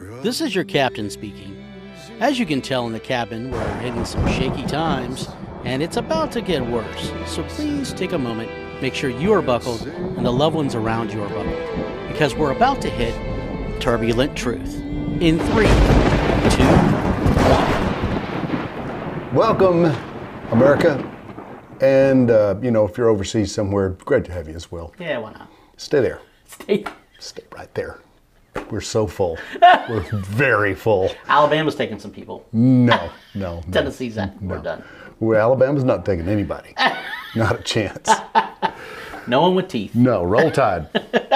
This is your captain speaking. As you can tell in the cabin, we're hitting some shaky times, and it's about to get worse. So please take a moment, make sure you are buckled, and the loved ones around you are buckled, because we're about to hit turbulent truth. In 3, 2, 1. Welcome, America. And, if you're overseas somewhere, great to have you as well. Yeah, why not? Stay there. Stay right there. We're so full. We're very full. Alabama's taking some people. No. Tennessee's that. We're done. Well, Alabama's not taking anybody. Not a chance. No one with teeth. No, roll tide.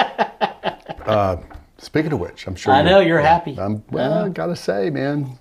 Speaking of which, I'm sure I know you're happy. I gotta say, man,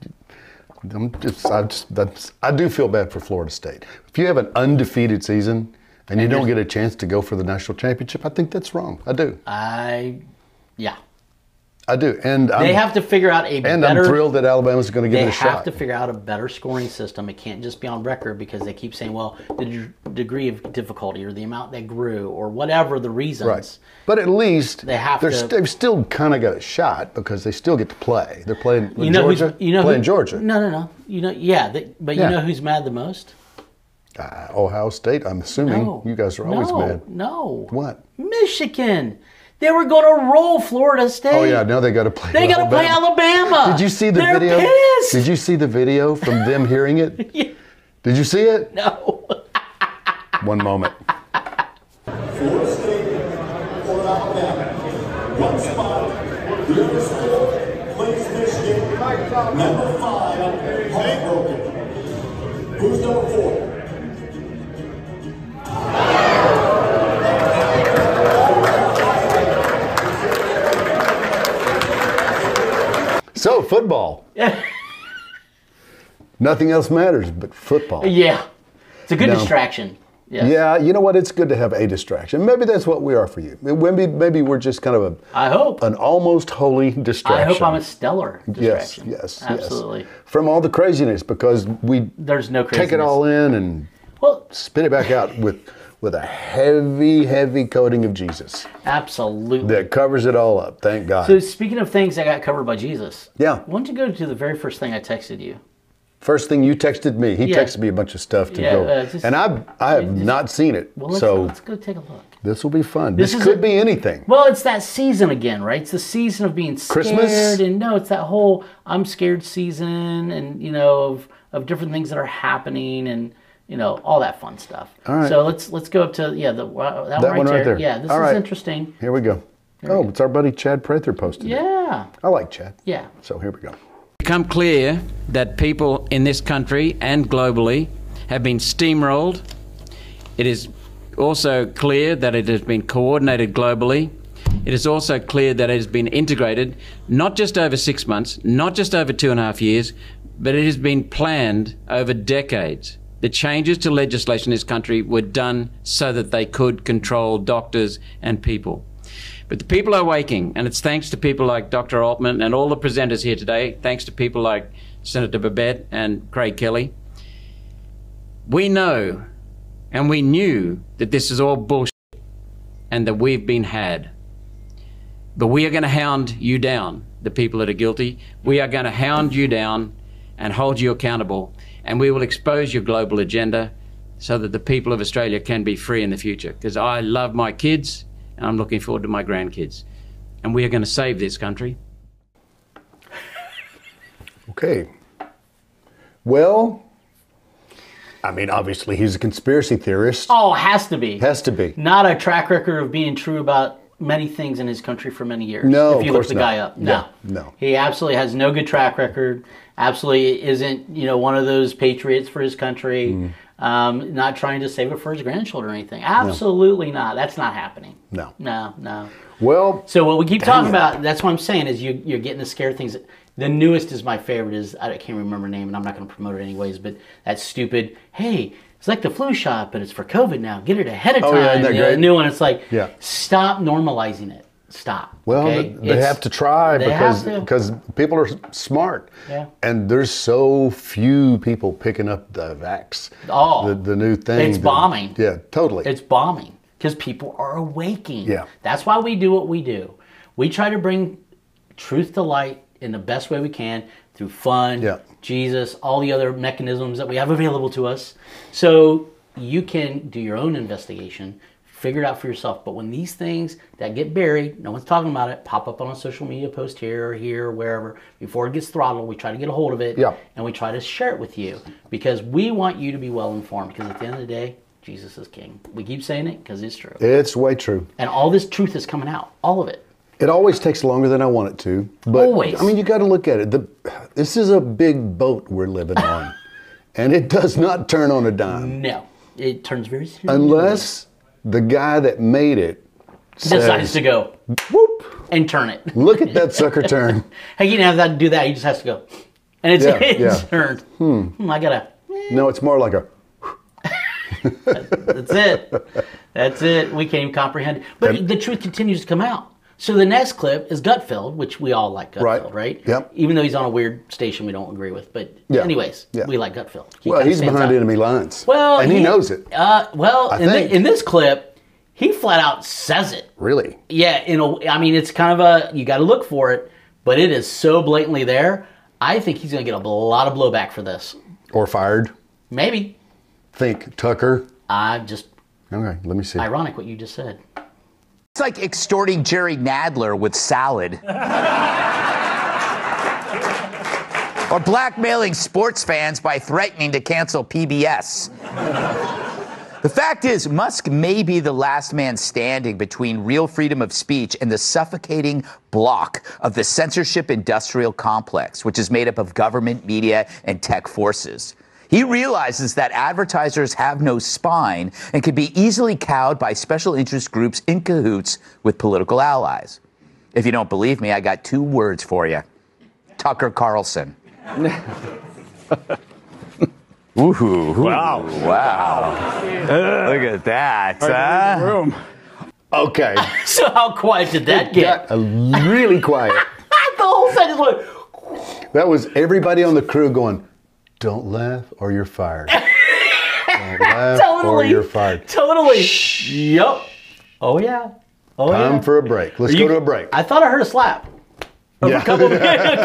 I do feel bad for Florida State. If you have an undefeated season and you don't get a chance to go for the national championship, I think that's wrong. I do. Yeah. I do. And they have to figure out better... And I'm thrilled that Alabama's going to give it a shot. They have to figure out a better scoring system. It can't just be on record because they keep saying, well, the degree of difficulty or the amount they grew or whatever the reasons. Right. But at least they've still kind of got a shot because they still get to play. They're playing Georgia. Playing Georgia. No. You know who's mad the most? Ohio State, I'm assuming. You guys are always mad. No. What? Michigan. They were going to roll Florida State. Oh yeah, now they got to play. They got to play Alabama. Did you see the They're video? Pissed. Did you see the video from them hearing it? Yeah. Did you see it? No. One moment. Florida State or Alabama. One spot. The other school plays Michigan. Number 5, heartbroken. Who's number 4? So, football. Nothing else matters but football. Yeah. It's a good distraction. Yes. Yeah, you know what? It's good to have a distraction. Maybe that's what we are for you. Maybe we're just kind of an almost holy distraction. I hope I'm a stellar distraction. Yes. Absolutely. From all the craziness, because there's no craziness. Take it all in and spit it back out with a heavy coating of Jesus. Absolutely. That covers it all up. Thank God. So speaking of things that got covered by Jesus. Yeah. Why don't you go to the very first thing I texted you? First thing you texted me. He texted me a bunch of stuff to go. And I have not seen it. Well, let's go take a look. This will be fun. This could be anything. Well, it's that season again, right? It's the season of being scared. Christmas? And no, it's that whole I'm scared season and, of different things that are happening and, all that fun stuff. All right. So let's go up to, that one right there. Yeah, this is interesting. Here we go. It's our buddy Chad Prather posted it. Yeah. I like Chad. Yeah. So here we go. Become clear that people in this country and globally have been steamrolled. It is also clear that it has been coordinated globally. It is also clear that it has been integrated, not just over 6 months, not just over 2.5 years, but it has been planned over decades. The changes to legislation in this country were done so that they could control doctors and people. But the people are waking, and it's thanks to people like Dr. Altman and all the presenters here today, thanks to people like Senator Babette and Craig Kelly. We know and we knew that this is all bullshit and that we've been had. But we are going to hound you down, the people that are guilty. We are going to hound you down and hold you accountable, and we will expose your global agenda so that the people of Australia can be free in the future. Because I love my kids, and I'm looking forward to my grandkids. And we are going to save this country. Okay. Well, obviously he's a conspiracy theorist. Oh, has to be. Has to be. Not a track record of being true about many things in his country for many years. No, if you look the guy up. No. He absolutely has no good track record. Absolutely isn't, one of those patriots for his country. Not trying to save it for his grandchildren or anything. Absolutely not. That's not happening. No. Well, so what we keep talking about, that's what I'm saying, is you're getting to scare things. The newest is my favorite, I can't remember her name, and I'm not going to promote it anyways, but that stupid, hey, it's like the flu shot, but it's for COVID now. Get it ahead of time. Yeah, isn't that great? The new one, it's like, stop normalizing it. Stop. Well, okay? they have to try because people are smart. Yeah. And there's so few people picking up the vax. The new thing. It's bombing. Yeah, totally. It's bombing because people are awaking. Yeah. That's why we do what we do. We try to bring truth to light in the best way we can through fun, Yeah. Jesus, all the other mechanisms that we have available to us. So you can do your own investigation, figure it out for yourself. But when these things that get buried, no one's talking about it, pop up on a social media post here or here or wherever, before it gets throttled, we try to get a hold of it, Yeah. and we try to share it with you because we want you to be well informed, because at the end of the day, Jesus is king. We keep saying it because it's true. It's way true. And all this truth is coming out, all of it. It always takes longer than I want it to. But, Always. I mean, you got to look at it. This is a big boat we're living on. And it does not turn on a dime. No, it turns very slow. Unless the guy that made it Decides says, to go whoop, and turn it. look at that sucker turn. Hey, he didn't have that to do that. He just has to go. And it's, Yeah, it's yeah. turned. I gotta. No, it's more like a, That's it. That's it. We can't even comprehend it. But the truth continues to come out. So the next clip is Gutfeld, which we all like Gutfeld, right? Yep. Even though he's on a weird station we don't agree with. But Yeah. anyways, Yeah. we like Gutfeld. well, kinda he's stands behind out. enemy lines. Well, and he knows it. Well, I think. in this clip, he flat out says it. Really? Yeah, I mean, it's kind of you got to look for it, but it is so blatantly there. I think he's going to get a lot of blowback for this. Or fired. Maybe. Think Tucker. Just Okay, let me see. ironic what you just said. It's like extorting Jerry Nadler with salad. Or blackmailing sports fans by threatening to cancel PBS. The fact is, Musk may be the last man standing between real freedom of speech and the suffocating block of the censorship industrial complex, which is made up of government, media, and tech forces. He realizes that advertisers have no spine and can be easily cowed by special interest groups in cahoots with political allies. If you don't believe me, I got 2 words for you. Tucker Carlson. Woohoo. Wow. Wow. Look at that. Room. Okay. So how quiet did that get? Got really quiet. The whole sentence went. That was everybody on the crew going, don't laugh or you're fired. Don't laugh or Totally. you're fired. Totally. Yup. Oh yeah. Oh yeah. Time for a break. Let's go to a break. I thought I heard a slap. Yeah. A couple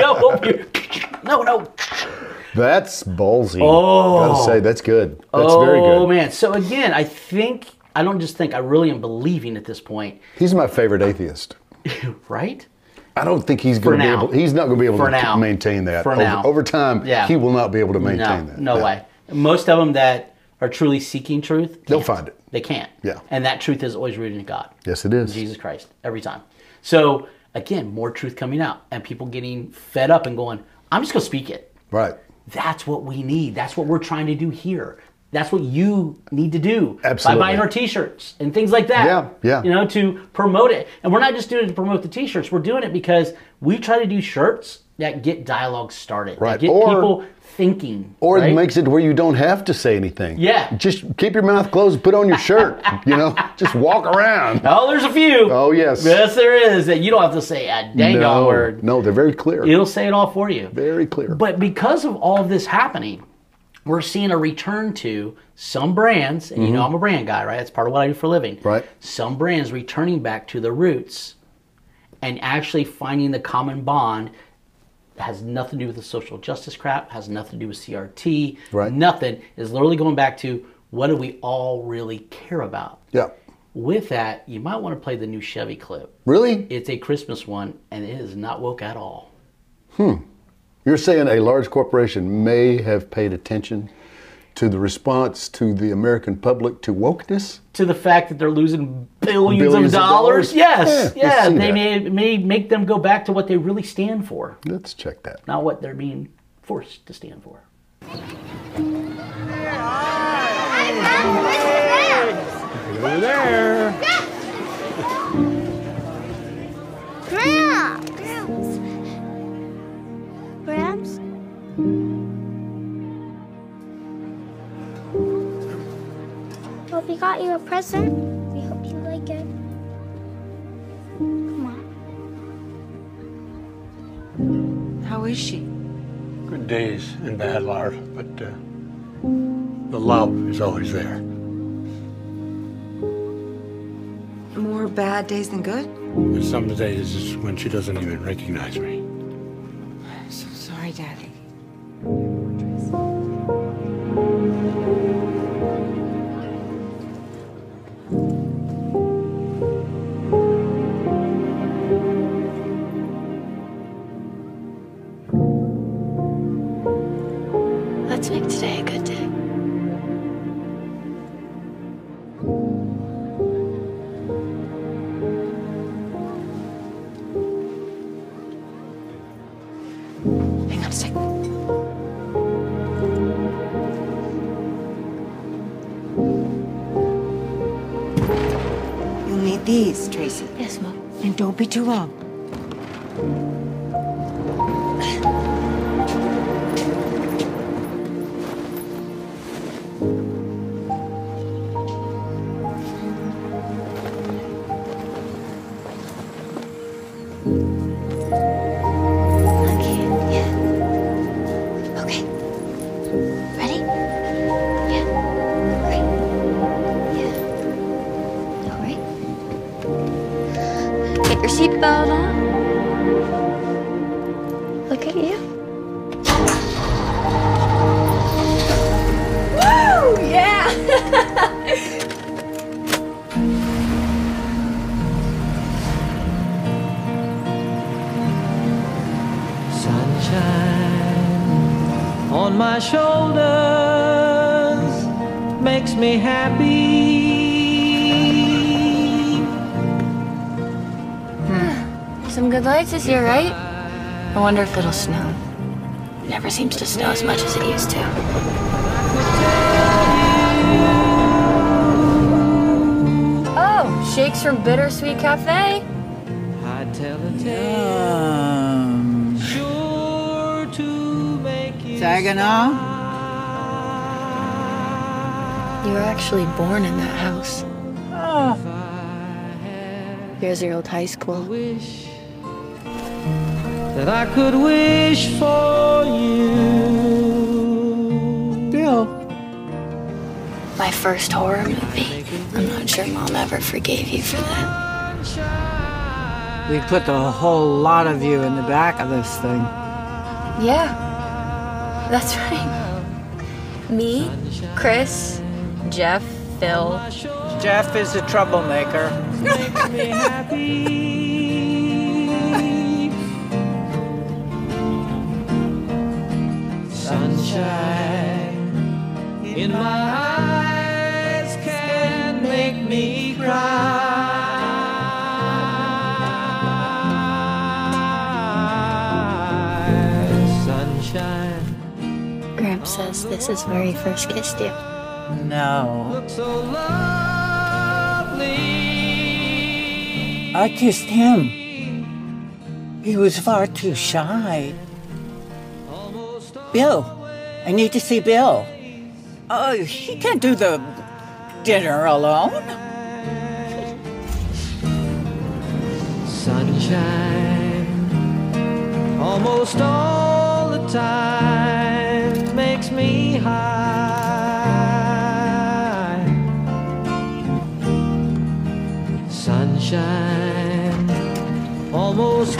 of No. That's ballsy. Oh. Gotta say, that's good. That's very Oh good. man. So again, I don't just think, I really am believing at this point, He's my favorite atheist. right? I don't think he's going to be now. able. He's not going to be able For to now. maintain that. For now. Over time, Yeah. he will not be able to maintain that. No way. Most of them that are truly seeking truth, They'll can't. find it. They can't. Yeah. And that truth is always rooted in God. Yes, it is. Jesus Christ, every time. So again, more truth coming out and people getting fed up and going, I'm just going to speak it. Right. That's what we need. That's what we're trying to do here. That's what you need to do. Absolutely. By buying our t-shirts and things like that. Yeah, yeah. You know, to promote it. And we're not just doing it to promote the t-shirts. We're doing it because we try to do shirts that get dialogue started. Right. That get Or- people thinking. Or right? it makes it where you don't have to say anything. Yeah. Just keep your mouth closed, put on your shirt, just walk around. Oh, there's a few. Oh, yes. Yes, there is. That you don't have to say a dang on word. No, they're very clear. It'll say it all for you. Very clear. But because of all of this happening, we're seeing a return to some brands, and you know I'm a brand guy, right? That's part of what I do for a living. Right. Some brands returning back to the roots and actually finding the common bond that has nothing to do with the social justice crap, has nothing to do with CRT, Right. nothing. Is literally going back to what do we all really care about? Yeah. With that, you might want to play the new Chevy clip. Really? It's a Christmas one, and it is not woke at all. You're saying a large corporation may have paid attention to the response to the American public to wokeness? To the fact that they're losing billions Billions of of dollars? dollars? Yes, Yeah, I yeah. see They that. may make them go back to what they really stand for, Let's check that. not what they're being forced to stand for. Over there. Gramps! Gramps? Well, we got you a present. We hope you like it. Come on. How is she? Good days and bad, Laura, but the love is always there. More bad days than good? And some days is when she doesn't even recognize me. Sorry, Daddy. Let's make today a good day. Hang on a sec. You'll need these, Tracy. Yes, Mom. And don't be too long. Okay. Yeah. Okay. Ready? Yeah. Right. Yeah. All right. Get your seatbelt on. Look at you. Woo! Yeah! Sunshine on my shoulders makes me happy. Some good lights this year, right? I wonder if it'll snow. It never seems to snow as much as it used to. Oh, shakes from Bittersweet Cafe. I'd tell a tale sure to make you Saginaw? You were actually born in that house. Oh. Here's your old high school. wish that I could wish for you. Bill. My first horror movie. I'm not sure Mom ever forgave you for that. We put a whole lot of you in the back of this thing. Yeah, that's right. Me, Chris, Jeff, Phil. Jeff is a troublemaker. Makes me happy. Sunshine in my eyes can make me cry. Sunshine. Gramps says this is where he first kissed you. No. Look so lovely. I kissed him. He was far too shy. Bill. I need to see Bill. Oh, he can't do the dinner alone. Sunshine almost all the time makes me high. Sunshine almost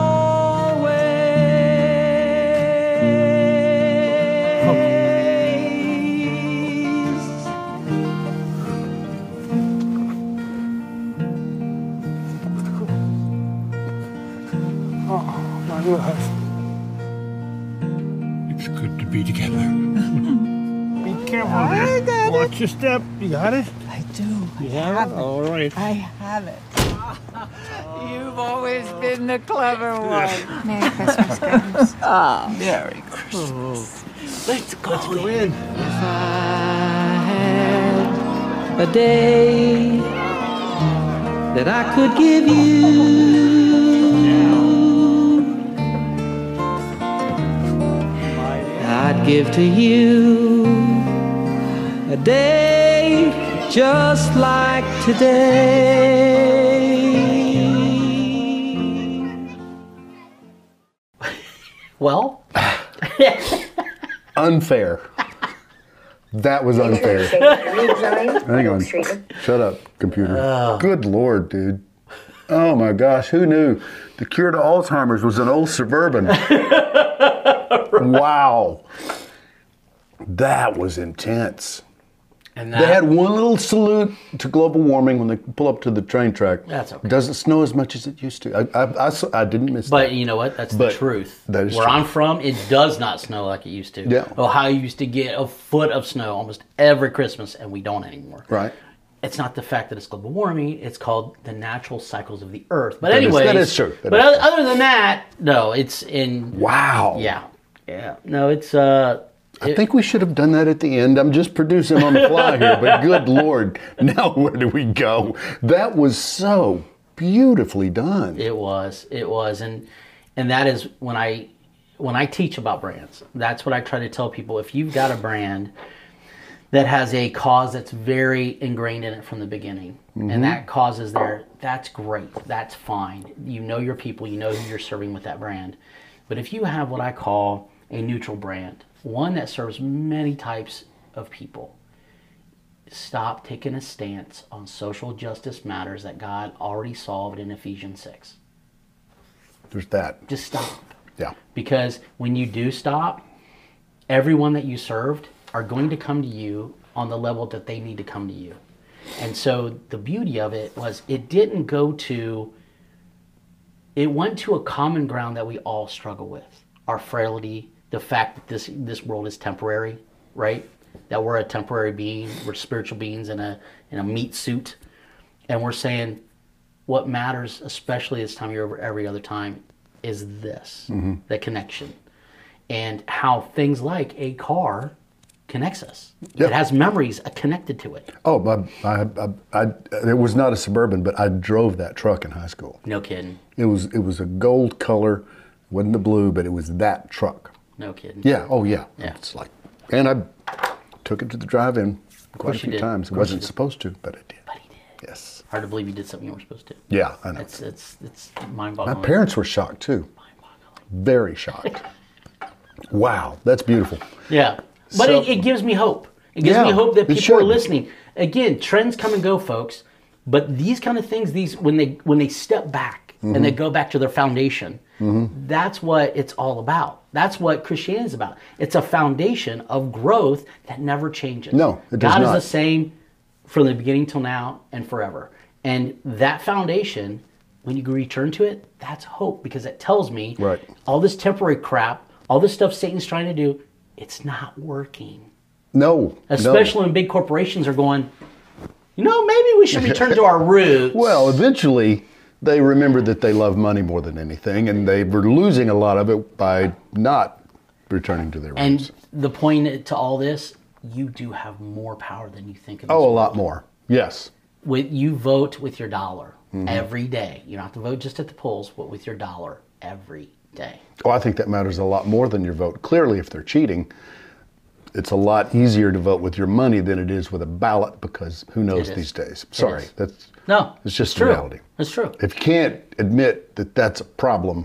always. My love. It's good to be together. Be careful there. Watch your step. You got it? I do. You have it? All right. I have it. You've always been the clever one. Merry Christmas, Gramps. Ah, Merry Christmas. Let's go. Let's go in. If I had a day that I could give you, I'd give to you a day just like today. Well, Unfair. That was unfair. Hang on. Shut up, computer. Good Lord, dude. Oh my gosh, who knew the cure to Alzheimer's was an old Suburban? Wow. That was intense. And They had one little salute to global warming when they pull up to the train track. That's okay. It doesn't snow as much as it used to. I didn't miss that. But you know what? That's the truth. That is Where true. I'm from, it does not snow like it used to. Yeah. Ohio used to get a foot of snow almost every Christmas, and we don't anymore. Right. It's not the fact that it's global warming. It's called the natural cycles of the Earth. But That is- anyway, that is true. That but is true. other than that, no, it's in. Wow. Yeah. Yeah. No, it's. I think we should have done that at the end. I'm just producing on the fly here, but good Lord, now where do we go? That was so beautifully done. It was, and that is when I teach about brands. That's what I try to tell people. If you've got a brand that has a cause that's very ingrained in it from the beginning, and that cause is there, that's great. That's fine. You know your people. You know who you're serving with that brand. But if you have what I call a neutral brand, one that serves many types of people, stop taking a stance on social justice matters that God already solved in Ephesians 6. There's that. Just stop. Yeah. Because when you do stop, everyone that you served are going to come to you on the level that they need to come to you. And so the beauty of it was it went to a common ground that we all struggle with. Our frailty, the fact that this world is temporary, right? That we're a temporary being, we're spiritual beings in a meat suit. And we're saying what matters, especially this time of year over every other time, is this, the connection. And how things like a car connects us. Yep. It has memories connected to it. Oh, it was not a Suburban, but I drove that truck in high school. No kidding. It was a gold color, wasn't the blue, but it was that truck. No kidding. Yeah. Oh, yeah. Yeah. It's like, and I took it to the drive-in quite a course you few did. times. Of It course you wasn't did. supposed to, but it did. But he did. Yes. Hard to believe you did something you weren't supposed to. Yeah, I know. It's My mind-boggling. parents were shocked too. Very shocked. Wow, that's beautiful. Yeah. But So- it gives me hope. It gives Yeah, me hope that it people are should. listening. Again, trends come and go, folks. But these kind of things, when they step back and they go back to their foundation, that's what it's all about. That's what Christianity is about. It's a foundation of growth that never changes. No, it does God not. is the same from the beginning till now and forever. And that foundation, when you return to it, that's hope, because it tells me Right. all this temporary crap, all this stuff Satan's trying to do, it's not working. No. Especially when big corporations are going, maybe we should return to our roots. Well, eventually they remembered that they love money more than anything, and they were losing a lot of it by not returning to their roots. And the point to all this, you do have more power than you think. In this Oh, a world. lot more. Yes. You vote with your dollar Mm-hmm. every day. You don't have to vote just at the polls, but with your dollar every day. Oh, I think that matters a lot more than your vote. Clearly, if they're cheating, it's a lot easier to vote with your money than it is with a ballot, because who knows It is. these days. Sorry, is. it's just true. reality. It's true. If you can't admit that that's a problem,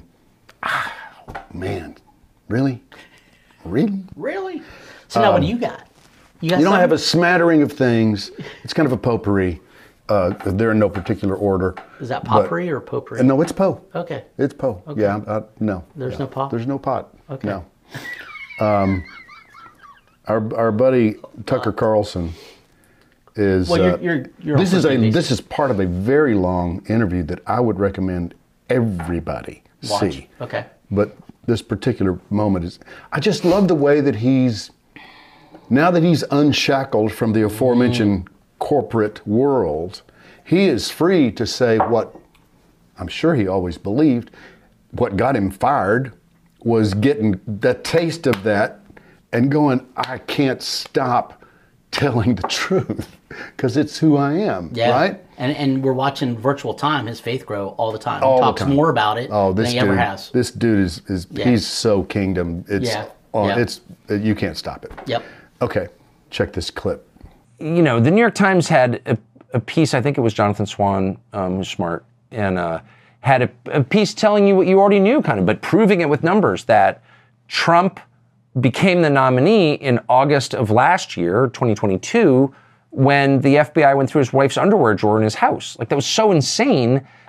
man, really? Really? So now what do you got? You got You know, I have a something? smattering of things. It's kind of a potpourri. They're in no particular order. Is that but- potpourri or potpourri? No, it's po. Okay. It's po. Okay. Yeah, no. There's Yeah. no pot? There's no pot. Okay. No. Our buddy Tucker Carlson is. Well, you're this on is first base. this is part of a very long interview that I would recommend everybody Watch. see. Okay. But this particular moment is. I just love the way that now that he's unshackled from the aforementioned corporate world, he is free to say what I'm sure he always believed. What got him fired was getting the taste of that and going, I can't stop telling the truth because it's who I am, Yeah. right? And we're watching Virtual Time, his faith grow all the time. All He the talks time. more about it Oh, than this he dude, ever has. This dude is Yeah. he's so kingdom. It's Yeah. Yeah. it's you can't stop it. Yep. Okay, check this clip. The New York Times had a piece, I think it was Jonathan Swan, who's smart, and had a piece telling you what you already knew, kind of, but proving it with numbers, that Trump became the nominee in August of last year, 2022, when the FBI went through his wife's underwear drawer in his house. Like, that was so insane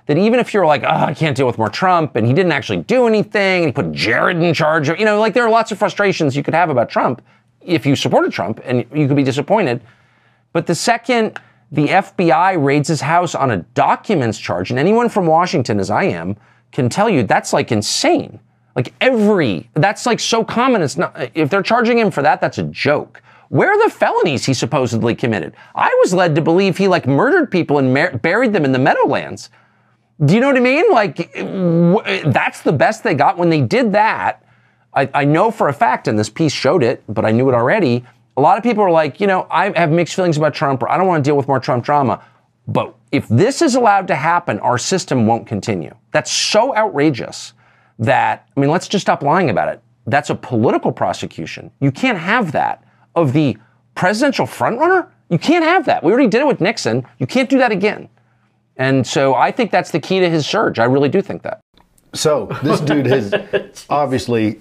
that even if you're like, oh, I can't deal with more Trump, and he didn't actually do anything, and he put Jared in charge of, like there are lots of frustrations you could have about Trump if you supported Trump, and you could be disappointed. But the second the FBI raids his house on a documents charge, and anyone from Washington, as I am, can tell you that's like insane. Like that's like so common. It's not, if they're charging him for that, that's a joke. Where are the felonies he supposedly committed? I was led to believe he like murdered people and buried them in the Meadowlands. Do you know what I mean? Like, that's the best they got when they did that. I know for a fact, and this piece showed it, but I knew it already. A lot of people are like, I have mixed feelings about Trump, or I don't want to deal with more Trump drama. But if this is allowed to happen, our system won't continue. That's so outrageous that, let's just stop lying about it. That's a political prosecution. You can't have that of the presidential frontrunner. You can't have that. We already did it with Nixon. You can't do that again. And so I think that's the key to his surge. I really do think that. So this dude has obviously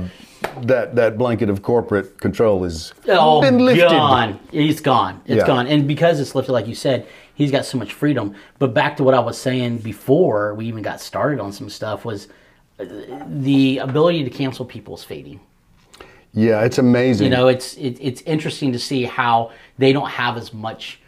that blanket of corporate control has been lifted. Gone. He's gone. It's gone. And because it's lifted, like you said, he's got so much freedom. But back to what I was saying before we even got started on some stuff was the ability to cancel people is fading. Yeah, it's amazing. It's interesting to see how they don't have as much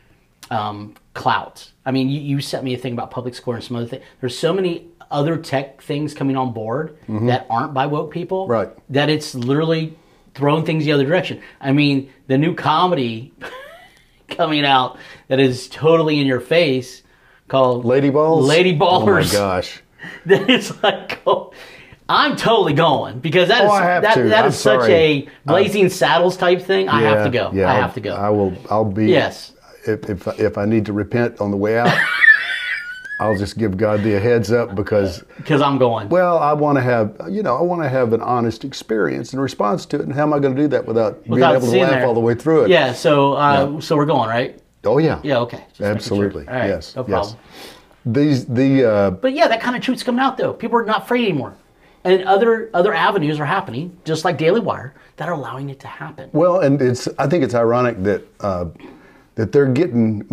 clout. You sent me a thing about Public Square and some other things. There's so many other tech things coming on board that aren't by woke people. Right. That it's literally throwing things the other direction. The new comedy coming out that is totally in your face called Lady Balls? Lady Ballers. Oh my gosh. That is like, I'm totally going because that is such sorry. a Blazing Saddles type thing. I have to go. Yeah, I have to go. I'll be. Yes. If I need to repent on the way out, I'll just give God the heads up because I'm going. Well, I want to have an honest experience in response to it, and how am I going to do that without being able to laugh all the way through it? Yeah. So so we're going, right? Oh yeah. Yeah. Okay. Just absolutely. Sure. All right, yes. No problem. Yes. But yeah, that kind of truth's coming out though. People are not afraid anymore, and other avenues are happening, just like Daily Wire, that are allowing it to happen. Well, and I think it's ironic that that they're getting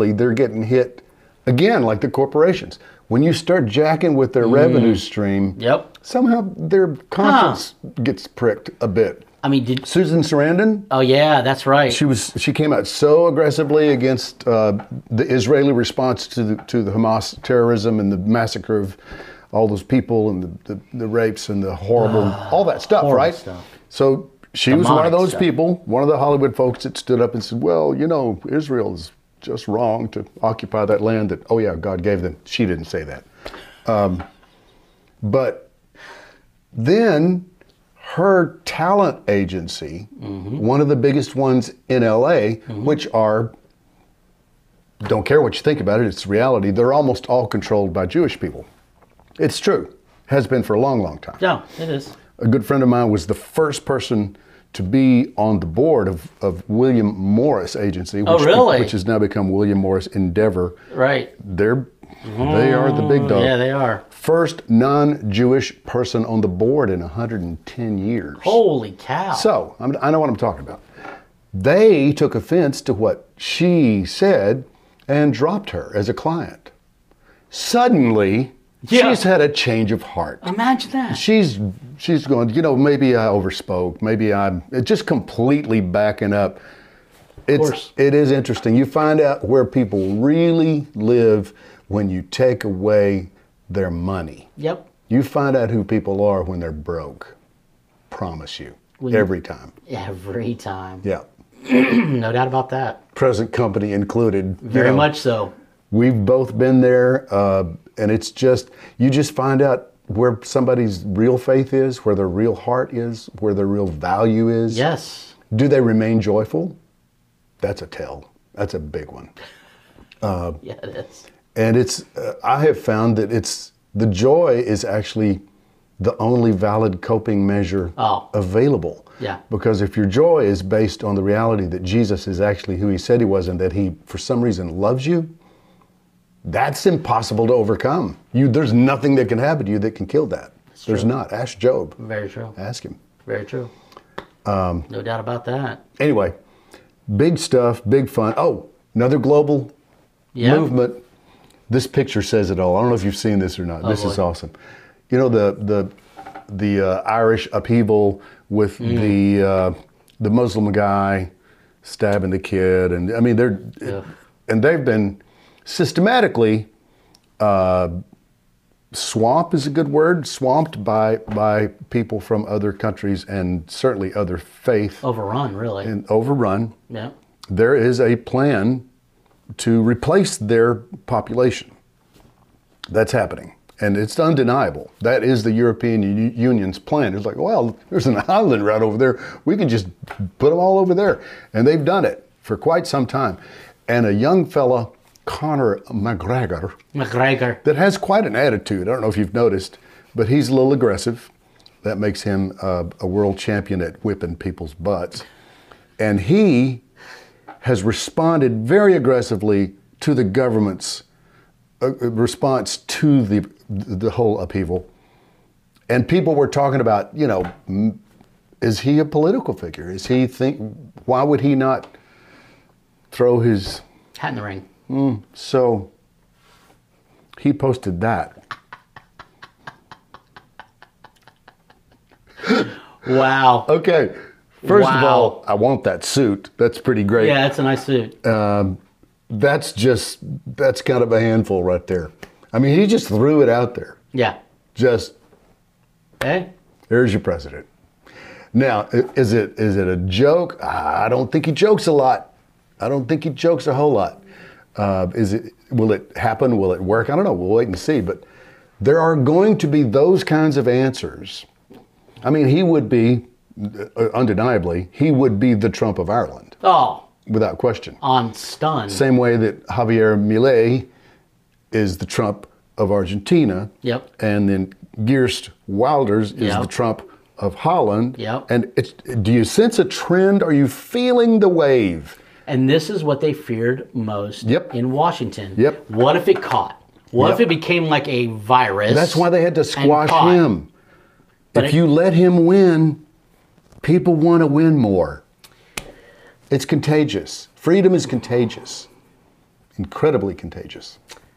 hit again, like the corporations. When you start jacking with their revenue stream, somehow their conscience gets pricked a bit. Did Susan Sarandon? Oh yeah, that's right. She came out so aggressively against the Israeli response to the Hamas terrorism and the massacre of all those people and the rapes and the horrible all that stuff, right? Stuff. So she was one of those people, one of the Hollywood folks that stood up and said, "Well, Israel is just wrong to occupy that land that God gave them." She didn't say that, but then her talent agency, one of the biggest ones in LA, which are, don't care what you think about it, it's reality, they're almost all controlled by Jewish people. It's true. Has been for a long, long time. Yeah, it is. A good friend of mine was the first person to be on the board of William Morris Agency, which has now become William Morris Endeavor. Right. They are the big dog. Yeah, they are. First non-Jewish person on the board in 110 years. Holy cow. So, I know what I'm talking about. They took offense to what she said and dropped her as a client. Suddenly, she's had a change of heart. Imagine that. She's going, maybe I overspoke. Maybe I'm just completely backing up. It is interesting. You find out where people really live when you take away their money. Yep. You find out who people are when they're broke. Promise you. Every time. Every time. Yeah. No doubt about that. Present company included. Very much so. We've both been there, and it's just, you just find out where somebody's real faith is, where their real heart is, where their real value is. Yes. Do they remain joyful? That's a tell. That's a big one. Yeah, it is. And it's, I have found that the joy is actually the only valid coping measure available. Yeah. Because if your joy is based on the reality that Jesus is actually who he said he was and that he, for some reason, loves you, that's impossible to overcome. There's nothing that can happen to you that can kill that. There's not. Ask Job. Very true. Ask him. Very true. No doubt about that. Anyway, big stuff, big fun. Oh, another global movement. This picture says it all. I don't know if you've seen this or not. This is awesome. You know the Irish upheaval with the Muslim guy stabbing the kid, and I mean they've been systematically swamped is a good word, swamped by people from other countries and certainly other faith. Overrun, really. And overrun. Yeah. There is a plan to replace their population. That's happening. And it's undeniable. That is the European Union's plan. It's like, well, there's an island right over there. We can just put them all over there. And they've done it for quite some time. And a young fella, Conor McGregor, that has quite an attitude. I don't know if you've noticed, but he's a little aggressive. That makes him a world champion at whipping people's butts. And he has responded very aggressively to the government's response to the whole upheaval. And people were talking about, you know, is he a political figure? Why would he not throw his hat in the ring? So he posted that. Wow. Okay. First of all, I want that suit. That's pretty great. Yeah, that's a nice suit. That's kind of a handful right there. I mean, he just threw it out there. Yeah. Just, hey, here's your president. Now, is it a joke? I don't think he jokes a lot. I don't think he jokes a whole lot. Will it happen? Will it work? I don't know. We'll wait and see. But there are going to be those kinds of answers. I mean, he would be, undeniably, he would be the Trump of Ireland. Oh. Without question. I'm stunned. Same way that Javier Milei is the Trump of Argentina. Yep. And then Geert Wilders is the Trump of Holland. Yep. And do you sense a trend? Are you feeling the wave? And this is what they feared most in Washington. Yep. What if it caught? What if it became like a virus? That's why they had to squash him. But if you let him win, people want to win more. It's contagious. Freedom is contagious. Incredibly contagious.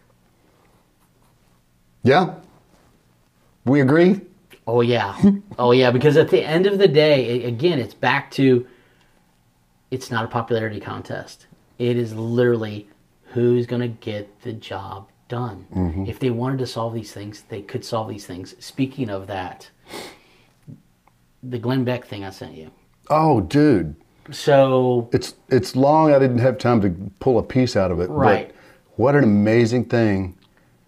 Yeah? We agree? Oh, yeah. Oh, yeah. Because at the end of the day, again, it's back to, it's not a popularity contest. It is literally who's going to get the job done. Mm-hmm. If they wanted to solve these things, they could solve these things. Speaking of that, the Glenn Beck thing I sent you. Oh, dude. So it's long. I didn't have time to pull a piece out of it. Right. But what an amazing thing.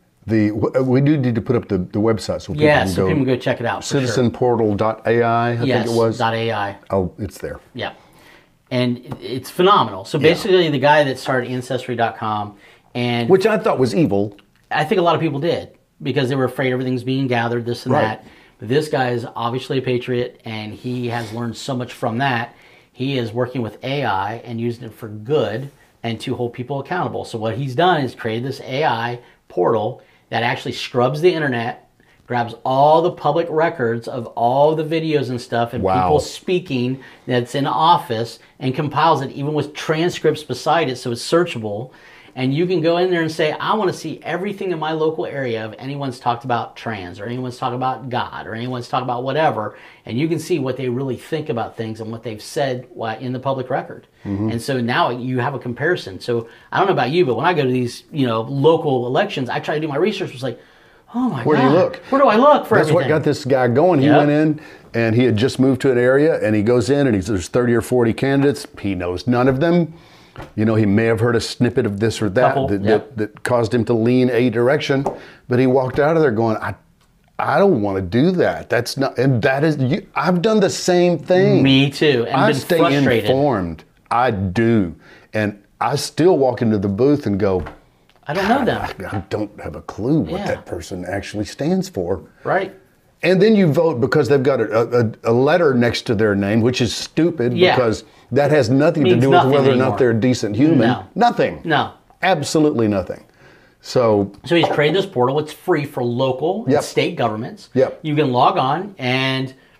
We do need to put up the website so people can go check it out. Citizenportal.ai, I think it was. .ai. Oh, it's there. Yeah. And it's phenomenal. So basically the guy that started Ancestry.com, and which I thought was evil. I think a lot of people did because they were afraid everything's being gathered, this and that. But this guy is obviously a patriot, and he has learned so much from that. He is working with AI and using it for good and to hold people accountable. So what he's done is created this AI portal that actually scrubs the internet, grabs all the public records of all the videos and stuff and people speaking that's in office and compiles it even with transcripts beside it so it's searchable. And you can go in there and say, I want to see everything in my local area of anyone's talked about trans or anyone's talked about God or anyone's talked about whatever. And you can see what they really think about things and what they've said in the public record. Mm-hmm. And so now you have a comparison. So I don't know about you, but when I go to these, local elections, I try to do my research. It's like, oh my God. Where do you look? Where do I look for everything? That's what got this guy going. He went in and he had just moved to an area and he goes in and there's 30 or 40 candidates. He knows none of them. He may have heard a snippet of this or that that caused him to lean a direction, but he walked out of there going, I don't want to do that. That's not, and that is, I've done the same thing. Me too, and I been stay frustrated. Informed. I do, and I still walk into the booth and go, I don't know them. I don't have a clue what that person actually stands for. Right. And then you vote because they've got a letter next to their name, which is stupid because that has nothing to do with whether or not they're a decent human. No. Nothing. No. Absolutely nothing. So he's created this portal. It's free for local and state governments. Yep. You can log on and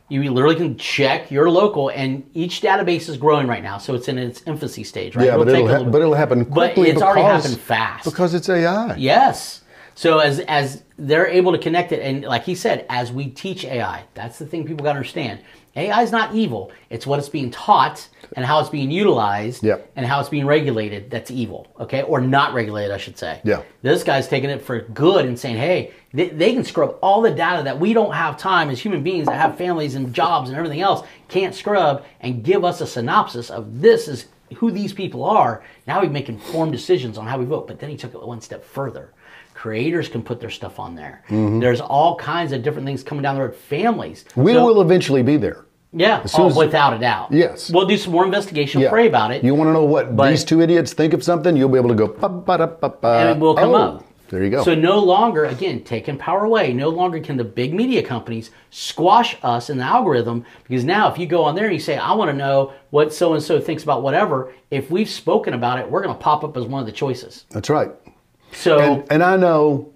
You literally can check your local, and each database is growing right now, so it's in its infancy stage, right? Yeah, but it'll happen quickly. But it's already happened fast. Because it's AI. Yes. So as they're able to connect it, and like he said, as we teach AI, that's the thing people got to understand. AI is not evil. It's what it's being taught and how it's being utilized and how it's being regulated that's evil, okay? Or not regulated, I should say. Yeah. This guy's taking it for good and saying, hey, they can scrub all the data that we don't have time as human beings that have families and jobs and everything else, can't scrub, and give us a synopsis of this is who these people are. Now we make informed decisions on how we vote. But then he took it one step further. Creators can put their stuff on there. Mm-hmm. There's all kinds of different things coming down the road. Families. We will eventually be there. Yeah, without a doubt. Yes. We'll do some more investigation, pray about it. You want to know what these two idiots think of something, you'll be able to go, and it will come up. There you go. So no longer, again, taking power away, no longer can the big media companies squash us in the algorithm, because now if you go on there and you say, I want to know what so-and-so thinks about whatever, if we've spoken about it, we're going to pop up as one of the choices. That's right. So, and I know,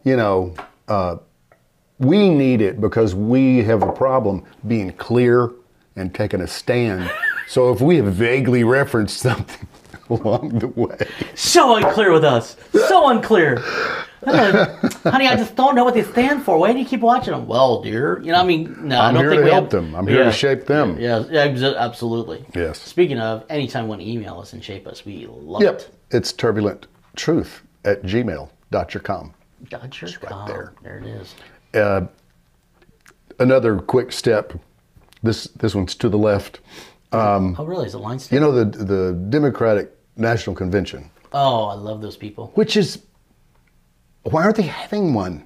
we need it because we have a problem being clear and taking a stand. So if we have vaguely referenced something along the way. So unclear with us. So unclear. Honey, I just don't know what they stand for. Why do you keep watching them? Well, dear. No, I'm I don't here think to we help have them. I'm here to shape them. Yeah, absolutely. Yes. Speaking of, anytime you want to email us and shape us, we love it. It's turbulenttruth@gmail.com. It's right there. There it is. Another quick step. This one's to the left. Oh, really? Is it line step? You know the Democratic National Convention. Oh, I love those people. Which is, why aren't they having one?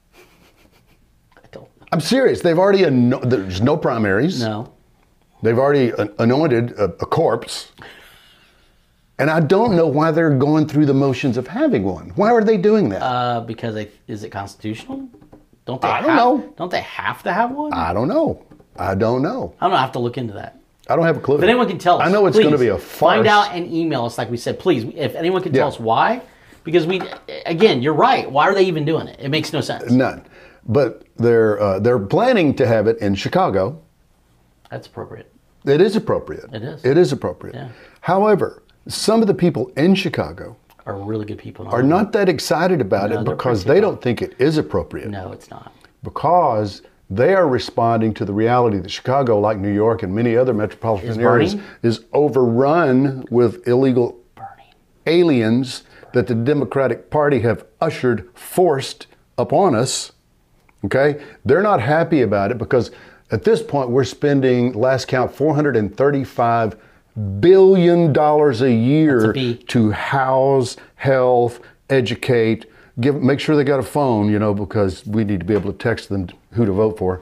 I don't know. I'm serious. They've already, there's no primaries. No. They've already anointed a corpse. And I don't know why they're going through the motions of having one. Why are they doing that? Because is it constitutional? Don't they? I don't know. Don't they have to have one? I don't know. I don't know. I have to look into that. I don't have a clue. If anyone can tell us, I know it's going to be a farce. Find out and email us, like we said, please. If anyone can tell us why, because again, you're right. Why are they even doing it? It makes no sense. None. But they're planning to have it in Chicago. That's appropriate. It is appropriate. It is. It is appropriate. Yeah. However, some of the people in Chicago are really good people. Are not that excited about it because they don't think it is appropriate. No, it's not. Because they are responding to the reality that Chicago, like New York and many other metropolitan areas, is overrun with illegal aliens that the Democratic Party have forced upon us. Okay? They're not happy about it because at this point we're spending, last count, $435 billion a year to house, health, educate, make sure they got a phone, because we need to be able to text them who to vote for.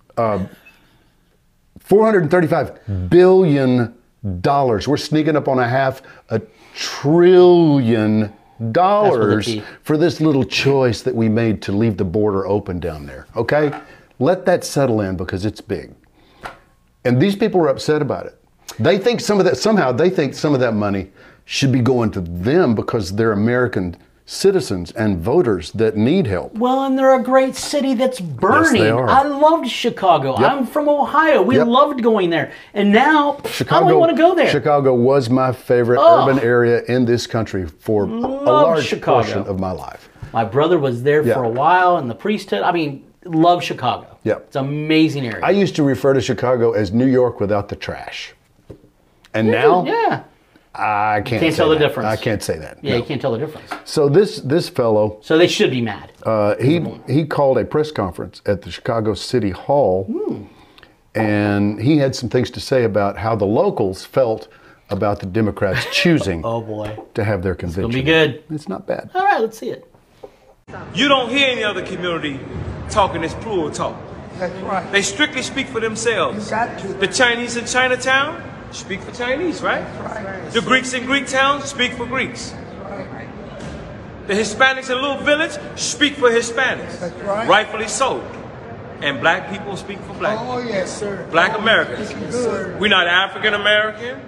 $435 billion. We're sneaking up on $500 billion for this little choice that we made to leave the border open down there. Okay? Let that settle in because it's big. And these people are upset about it. They think some of that money should be going to them because they're American citizens and voters that need help. Well, and they're a great city that's burning. Yes, they are. I loved Chicago. Yep. I'm from Ohio. We loved going there. And now, I don't even want to go there. Chicago was my favorite urban area in this country for a large portion of my life. My brother was there for a while in the priesthood. Love Chicago. Yeah. It's an amazing area. I used to refer to Chicago as New York without the trash. And now, I can't tell the difference. I can't say that. Yeah, you can't tell the difference. So this fellow. So they should be mad. He called a press conference at the Chicago City Hall, and he had some things to say about how the locals felt about the Democrats choosing to have their convention. It's gonna be good. It's not bad. All right, let's see it. You don't hear any other community talking this plural talk. That's right. They strictly speak for themselves. You got to. The Chinese in Chinatown speak for Chinese, right? That's right. The Greeks in Greek towns speak for Greeks. That's right. The Hispanics in Little Village speak for Hispanics. That's right. Rightfully so. And black people speak for black people. Oh, yes, sir. Black Americans. Yes, sir. We're not African American.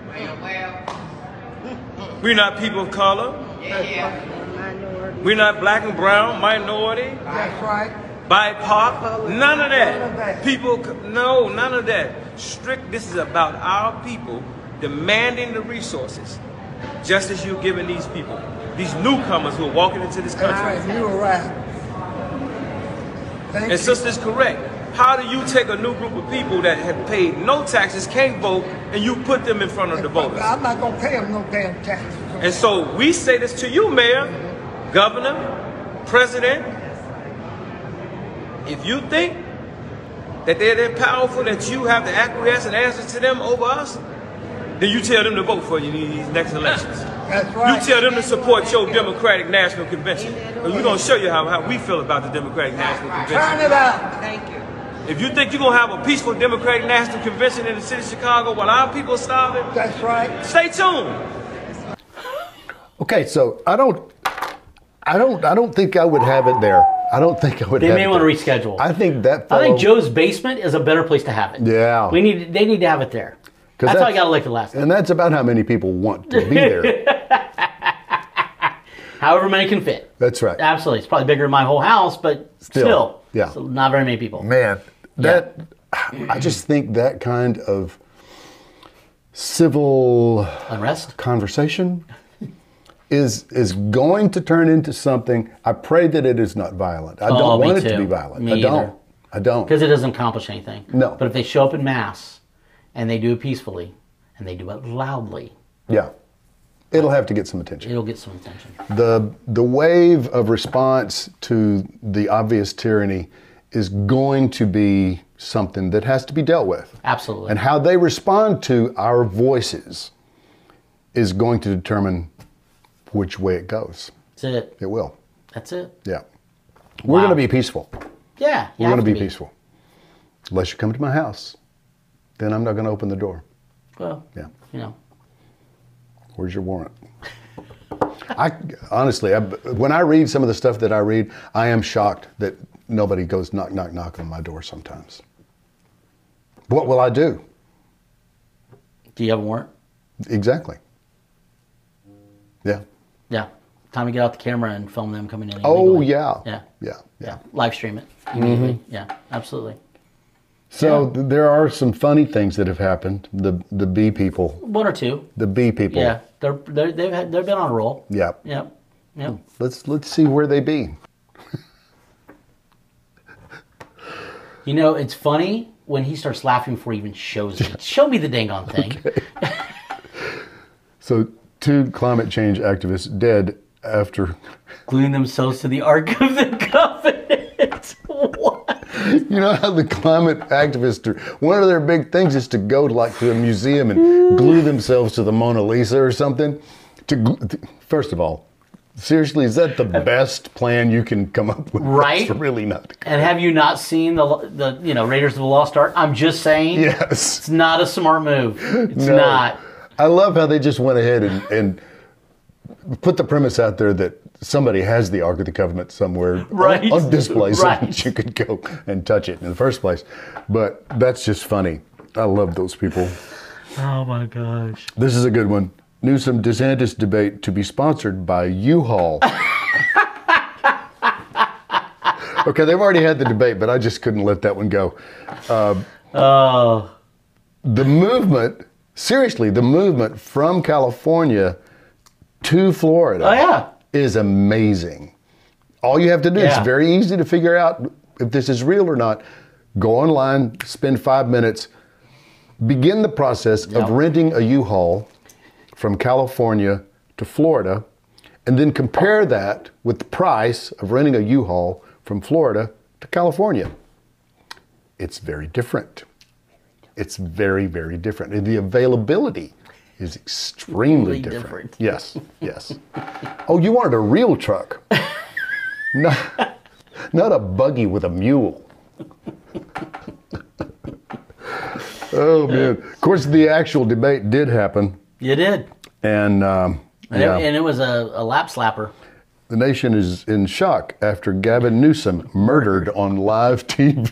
We're not people of color. That's right. We're not black and brown, minority. That's right. BIPOC, none of that. People, no, none of that. Strict, this is about our people demanding the resources, just as you're giving these people, these newcomers who are walking into this country. All right, you were right. Thank and sister's correct. How do you take a new group of people that have paid no taxes, can't vote, and you put them in front of the voters? I'm not going to pay them no damn taxes. And so we say this to you, Mayor, Governor, President. If you think that they're that powerful that you have to acquiesce and answer to them over us, then you tell them to vote for you in these next elections. That's right. You tell them to support your Democratic National Convention. And we're going to show you how we feel about the Democratic National Convention. Turn it out. Thank you. If you think you're going to have a peaceful Democratic National Convention in the city of Chicago while our people are starving, that's right. Stay tuned. Okay, so I don't think I would have it there. I don't think I would. They have may it want to there. reschedule. I think that. I think Joe's basement is a better place to have it. Yeah. They need to have it there. That's how I got elected last time. And that's about how many people want to be there. However many can fit. That's right. Absolutely. It's probably bigger than my whole house, but still. Yeah. So not very many people. Man, I just think that kind of civil unrest conversation is going to turn into something. I pray that it is not violent. I don't want it to be violent. Me I don't. Because it doesn't accomplish anything. No. But if they show up in mass and they do it peacefully and they do it loudly. Yeah. It'll have to get some attention. It'll get some attention. The wave of response to the obvious tyranny is going to be something that has to be dealt with. Absolutely. And how they respond to our voices is going to determine which way it goes. That's it. It will. That's it. Yeah. We're going to be peaceful. Yeah. We're going to be peaceful. Unless you come to my house, then I'm not going to open the door. Well, yeah. You know. Where's your warrant? Honestly, when I read some of the stuff that I read, I am shocked that nobody goes knock, knock, knock on my door sometimes. What will I do? Do you have a warrant? Exactly. Yeah. Yeah. Time to get out the camera and film them coming in. Oh, illegally. yeah. Yeah. Live stream it immediately. Mm-hmm. Yeah, absolutely. So there are some funny things that have happened. The bee people. One or two. The bee people. Yeah, they've been on a roll. Yeah. Yep. Let's see where they be. You know, it's funny when he starts laughing before he even shows me. Show me the dang on thing. Okay. So 2 climate change activists dead after gluing themselves to the Ark of the Covenant. What? You know how the climate activists are, one of their big things is to go to a museum and glue themselves to the Mona Lisa or something. First of all, seriously, is that the best plan you can come up with? Right? It's really not. And have you not seen the Raiders of the Lost Ark? I'm just saying. Yes. It's not a smart move. It's No. not. I love how they just went ahead and put the premise out there that somebody has the Ark of the Covenant somewhere on display so that you could go and touch it in the first place. But that's just funny. I love those people. Oh my gosh. This is a good one. Newsom DeSantis debate to be sponsored by U-Haul. Okay, they've already had the debate, but I just couldn't let that one go. The movement, seriously, the movement from California to Florida is amazing. All you have to do, it's very easy to figure out if this is real or not. Go online, spend 5 minutes, begin the process of renting a U-Haul from California to Florida, and then compare that with the price of renting a U-Haul from Florida to California. It's very different. It's very, very different. And the availability is extremely different. Yes, yes. Oh, you wanted a real truck. Not a buggy with a mule. Oh, man. Of course, the actual debate did happen. You did. And it was a lap slapper. The nation is in shock after Gavin Newsom murdered on live TV.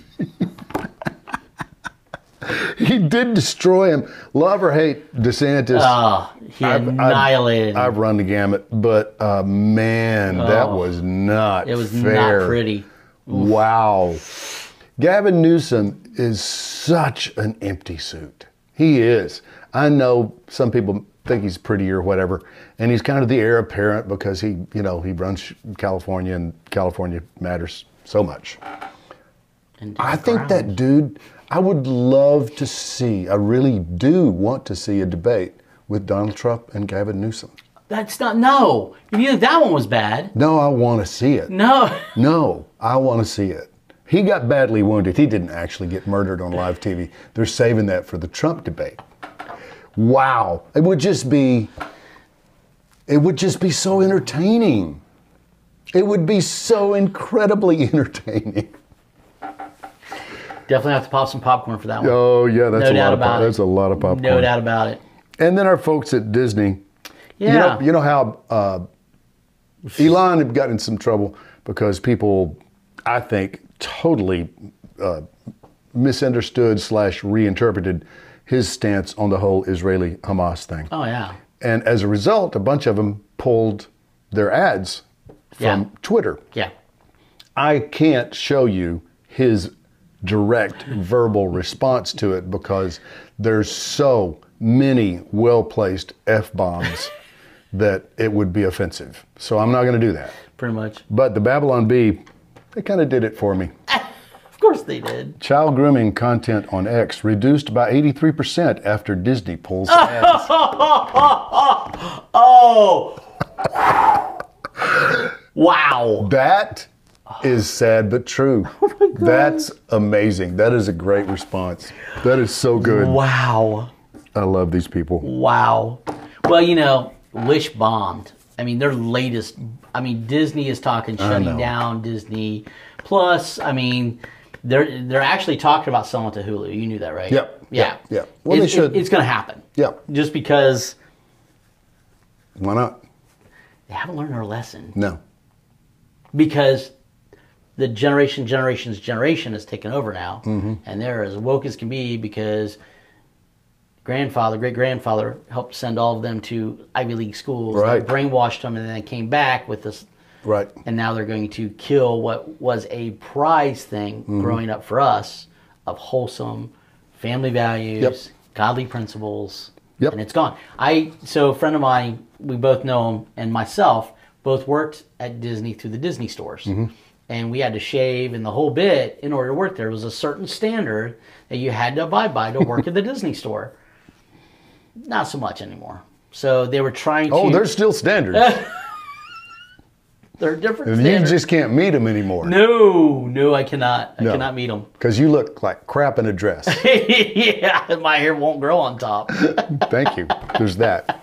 He did destroy him. Love or hate DeSantis. Oh, he annihilated him. I've run the gamut, but man, that was not fair. It was not pretty. Wow. Gavin Newsom is such an empty suit. He is. I know some people think he's pretty or whatever, and he's kind of the heir apparent because he runs California, and California matters so much. I think that dude, I would love to see, I really do want to see a debate with Donald Trump and Gavin Newsom. That's not, no. If you think that one was bad. No, I want to see it. No. No, I want to see it. He got badly wounded. He didn't actually get murdered on live TV. They're saving that for the Trump debate. Wow. It would just be so entertaining. It would be so incredibly entertaining. Definitely have to pop some popcorn for that one. Oh, yeah, that's no doubt about it. That's a lot of popcorn. No doubt about it. And then our folks at Disney. Yeah. You know how Elon had gotten in some trouble because people, I think, totally misunderstood / reinterpreted his stance on the whole Israeli-Hamas thing. Oh, yeah. And as a result, a bunch of them pulled their ads from Twitter. Yeah. I can't show you his direct verbal response to it because there's so many well-placed F-bombs that it would be offensive. So I'm not going to do that. Pretty much. But the Babylon Bee, they kind of did it for me. Of course they did. Child grooming content on X reduced by 83% after Disney pulls ads. Oh! Wow. That is sad but true. Oh, that's amazing. That is a great response. That is so good. Wow. I love these people. Wow. Well, Wish bombed. I mean, their latest, Disney is talking shutting down Disney Plus. I mean, they're actually talking about selling it to Hulu. You knew that, right? Yep. Yeah. Yep. Well, they should. It's going to happen. Yep. Just because. Why not? They haven't learned their lesson. No. Because the generation has taken over now, and they're as woke as can be because great-grandfather helped send all of them to Ivy League schools. Right. They brainwashed them, and then came back with this. Right. And now they're going to kill what was a prize thing growing up for us of wholesome family values, godly principles, and it's gone. So a friend of mine, we both know him, and myself, both worked at Disney through the Disney stores. And we had to shave and the whole bit in order to work there. There was a certain standard that you had to abide by to work at the Disney store. Not so much anymore. So they were trying to... Oh, there's still standards. There are different and standards. You just can't meet them anymore. No, I cannot. I cannot meet them. Because you look like crap in a dress. Yeah, my hair won't grow on top. Thank you. There's that.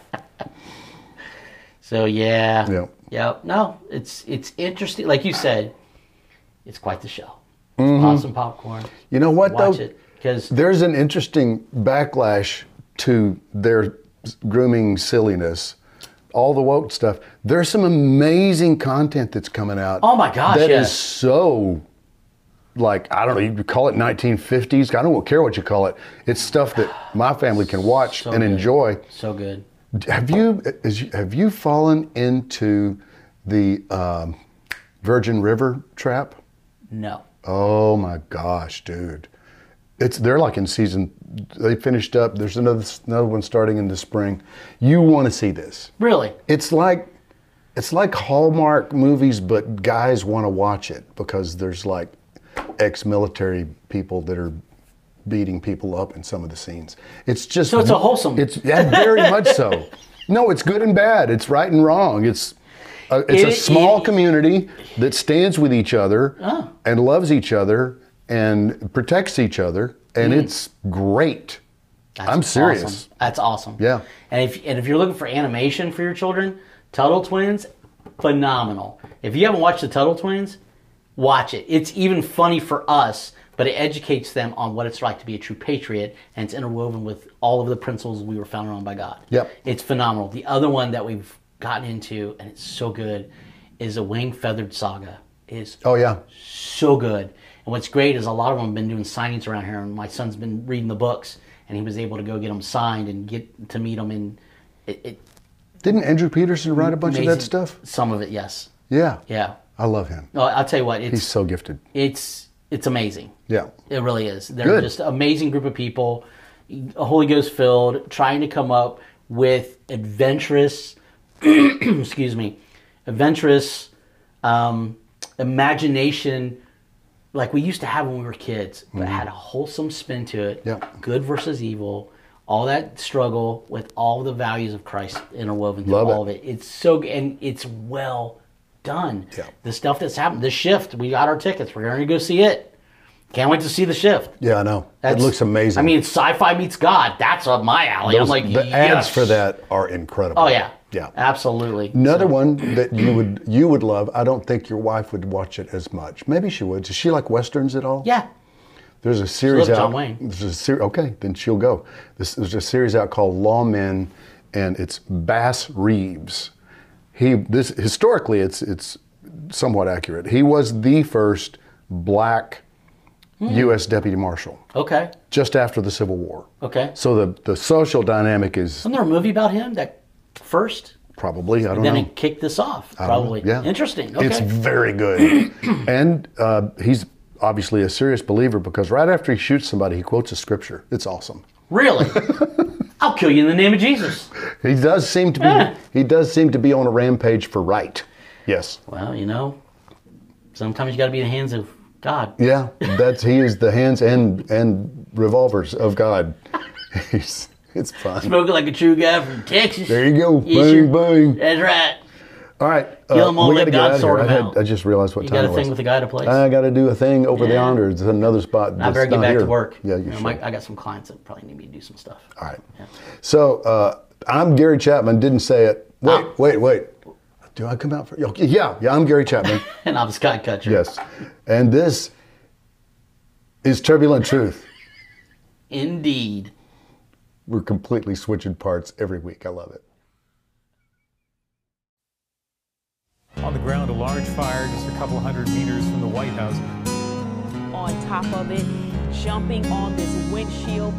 So, yeah. Yeah. Yeah. No, it's interesting. Like you said, it's quite the show. Pop some popcorn. You know what, Watch though? it. Because there's an interesting backlash to their grooming silliness. All the woke stuff. There's some amazing content that's coming out. Oh my gosh, that yes. is so, like, I don't know, you call it 1950s. I don't care what you call it. It's stuff that my family can watch and enjoy. So good. Have you fallen into the Virgin River trap? No. Oh my gosh, dude. They're like in season, they finished up. There's another one starting in the spring. You want to see this. Really? It's like Hallmark movies, but guys want to watch it because there's like ex-military people that are beating people up in some of the scenes. It's just... So it's a wholesome... very much so. No, it's good and bad. It's right and wrong. It's a small community that stands with each other and loves each other and protects each other, and it's great. I'm serious. Awesome. That's awesome. Yeah. And if you're looking for animation for your children, Tuttle Twins, phenomenal. If you haven't watched the Tuttle Twins, watch it. It's even funny for us, but it educates them on what it's like to be a true patriot, and it's interwoven with all of the principles we were founded on by God. Yep. It's phenomenal. The other one that we've gotten into, and it's so good, is a Winged Feathered Saga. Oh yeah. So good. And what's great is a lot of them have been doing signings around here, and my son's been reading the books, and he was able to go get them signed and get to meet them. And Didn't Andrew Peterson write a bunch of that stuff? Some of it, yes. Yeah. Yeah. I love him. No, I'll tell you what. He's so gifted. It's amazing. Yeah. It really is. They're Good. just an amazing group of people, Holy Ghost filled, trying to come up with adventurous, excuse me, adventurous imagination like we used to have when we were kids, but had a wholesome spin to it. Yeah. Good versus evil, all that struggle with all the values of Christ interwoven through Love all of it. It's so, and it's well done. Yeah. The stuff that's happened, the shift, we got our tickets. We're going to go see it. Can't wait to see the shift. Yeah, I know. It looks amazing. I mean, sci-fi meets God. That's up my alley. I'm like, the ads for that are incredible. Oh yeah, yeah, absolutely. Another one that you would love. I don't think your wife would watch it as much. Maybe she would. Does she like westerns at all? Yeah. There's a series out. John Wayne. There's a okay, then she'll go. There's a series out called Lawmen, and it's Bass Reeves. Historically, it's somewhat accurate. He was the first black U.S. deputy marshal. Okay. Just after the Civil War. Okay. So the social dynamic is. Wasn't there a movie about him that first? Probably, I don't then know. it kicked this off. I don't know. Probably. Yeah. Interesting. Okay. It's very good. And he's obviously a serious believer because right after he shoots somebody, he quotes a scripture. It's awesome. Really? I'll kill you in the name of Jesus. He does seem to be. He does seem to be on a rampage for right. Yes. Well, you know, sometimes you got to be in the hands of God. Yeah, he is the hands and revolvers of God. It's fun. Smoking like a true guy from Texas. There you go. Yes, Bang, sir. bang. That's right. All right. Kill 'em all, we let got to get God out of sort here. 'em out. I just realized what You time got it a was. thing with the guy to place? I got to do a thing over the Yeah. yonder. It's another spot. I That's better get not back here. to work. Yeah, you should. I got some clients that probably need me to do some stuff. All right. So I'm Gary Chapman. Didn't say it. Wait. Do I come out for? Yeah. I'm Gary Chapman. And I'm Scott Kutcher. Yes. And this is Turbulent Truth. Indeed. We're completely switching parts every week. I love it. On the ground, a large fire just a couple hundred meters from the White House. On top of it, jumping on this windshield.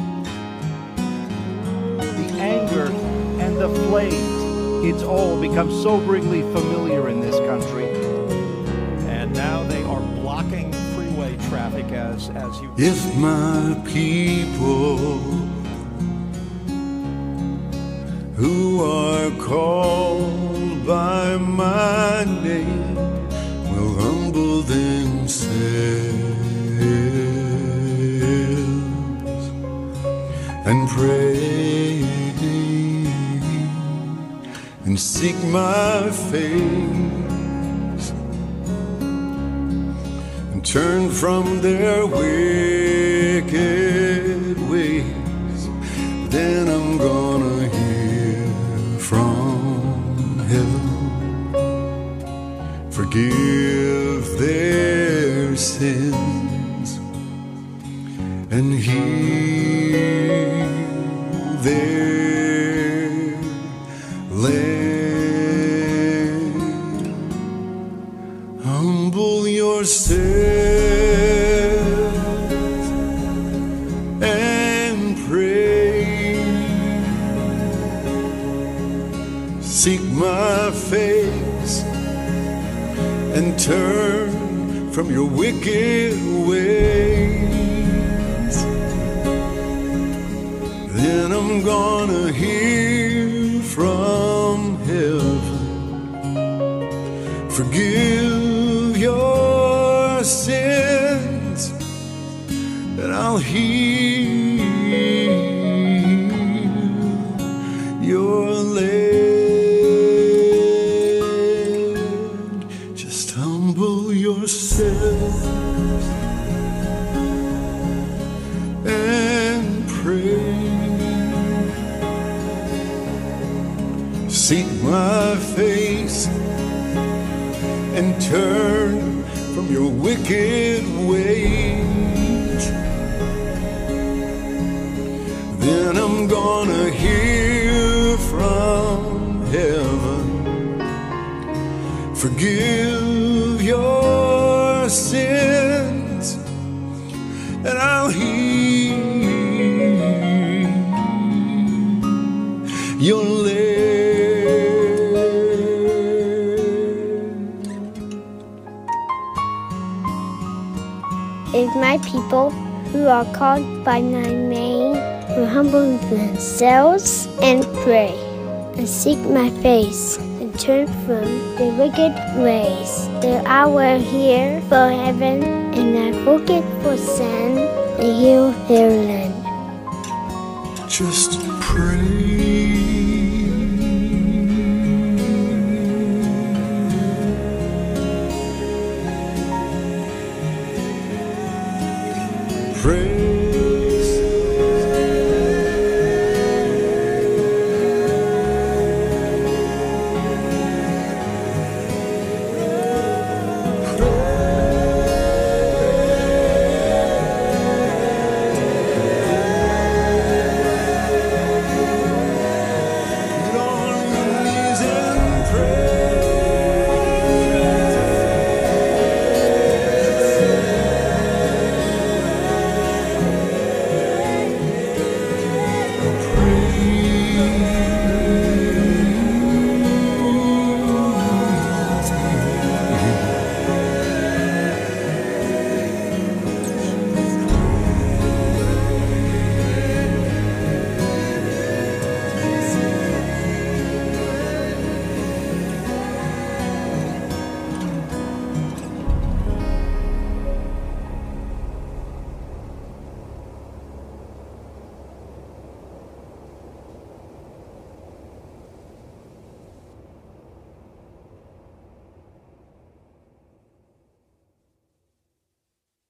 The anger and the flames, it's all become soberingly familiar in this country. And now they are blocking freeway traffic as you... If my people who are called by my name will humble themselves and pray and seek my face and turn from their wicked ways, then I'm gonna hear from heaven, forgive their sins and heal their land. Humble yourself and pray. Seek my face and turn from your wicked ways. Then I'm gonna hear from heaven, forgive your sins, and I'll heal your land. Just humble yourself and pray. Seek my face and turn from your wicked ways. Then I'm gonna hear from heaven, forgive your sins, and I'll heal your land. If my people who are called by my name will humble themselves and pray and seek my face and turn from their wicked ways, then I will hear from heaven and I forgive for sin and heal their land. Just pray.